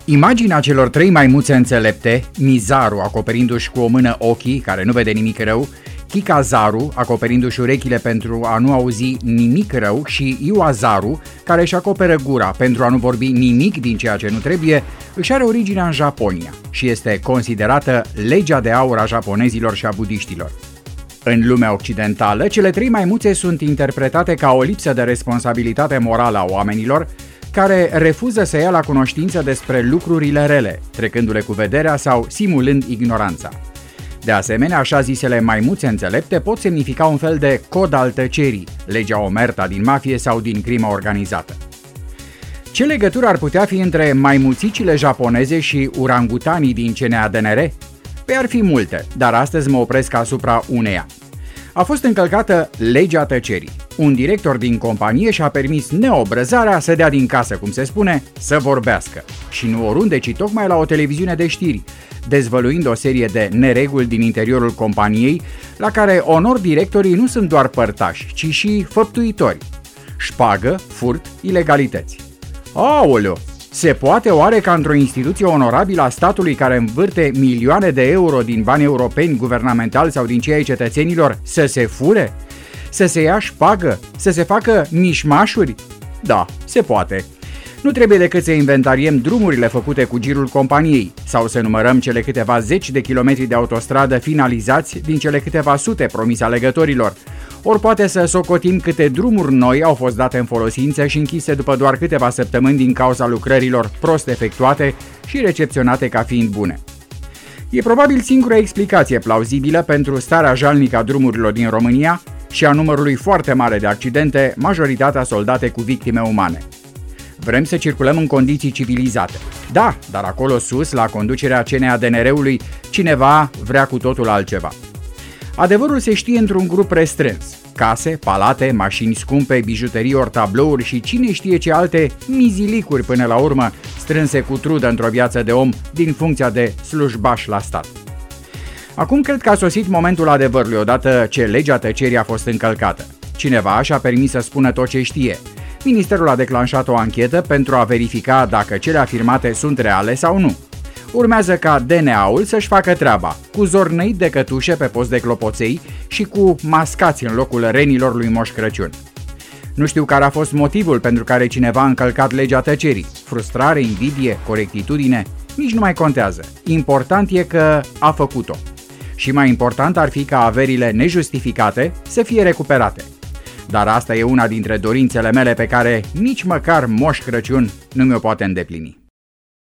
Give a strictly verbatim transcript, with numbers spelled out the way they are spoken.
Imaginea celor trei maimuțe înțelepte, Mizaru acoperindu-și cu o mână ochii, care nu vede nimic rău, Kikazaru acoperindu-și urechile pentru a nu auzi nimic rău și Iwazaru, care își acoperă gura pentru a nu vorbi nimic din ceea ce nu trebuie, își are originea în Japonia și este considerată legea de aur a japonezilor și a budiștilor. În lumea occidentală, cele trei maimuțe sunt interpretate ca o lipsă de responsabilitate morală a oamenilor, care refuză să ia la cunoștință despre lucrurile rele, trecându-le cu vederea sau simulând ignoranța. De asemenea, așa zisele maimuțe înțelepte pot semnifica un fel de cod al tăcerii, legea omerta din mafie sau din crima organizată. Ce legătură ar putea fi între maimuțicile japoneze și urangutanii din C N A D N R? Păi ar fi multe, dar astăzi mă opresc asupra uneia. A fost încălcată legea tăcerii. Un director din companie și-a permis neobrăzarea să dea din casă, cum se spune, să vorbească. Și nu oriunde, ci tocmai la o televiziune de știri, dezvăluind o serie de nereguli din interiorul companiei, la care onor directorii nu sunt doar părtași, ci și făptuitori. Șpagă, furt, ilegalități. Aoleo! Se poate oare ca într-o instituție onorabilă a statului care învârte milioane de euro din bani europeni, guvernamentali sau din cei ai cetățenilor să se fure? Să se ia șpagă? Să se facă mișmașuri? Da, se poate. Nu trebuie decât să inventariem drumurile făcute cu girul companiei sau să numărăm cele câteva zeci de kilometri de autostradă finalizați din cele câteva sute promise alegătorilor. Ori poate să socotim câte drumuri noi au fost date în folosință și închise după doar câteva săptămâni din cauza lucrărilor prost efectuate și recepționate ca fiind bune. E probabil singura explicație plauzibilă pentru starea jalnică a drumurilor din România și a numărului foarte mare de accidente, majoritatea soldate cu victime umane. Vrem să circulăm în condiții civilizate. Da, dar acolo sus, la conducerea C N A D N R-ului, cineva vrea cu totul altceva. Adevărul se știe într-un grup restrâns. Case, palate, mașini scumpe, bijuterii ori tablouri și cine știe ce alte mizilicuri până la urmă strânse cu trudă într-o viață de om din funcția de slujbaș la stat. Acum cred că a sosit momentul adevărului odată ce legea tăcerii a fost încălcată. Cineva și-a permis să spună tot ce știe. Ministerul a declanșat o anchetă pentru a verifica dacă cele afirmate sunt reale sau nu. Urmează ca D N A-ul să-și facă treaba, cu zornăit de cătușe pe post de clopoței și cu mascați în locul renilor lui Moș Crăciun. Nu știu care a fost motivul pentru care cineva a încălcat legea tăcerii. Frustrare, invidie, corectitudine, nici nu mai contează. Important e că a făcut-o. Și mai important ar fi ca averile nejustificate să fie recuperate. Dar asta e una dintre dorințele mele pe care nici măcar Moș Crăciun nu mi-o poate îndeplini.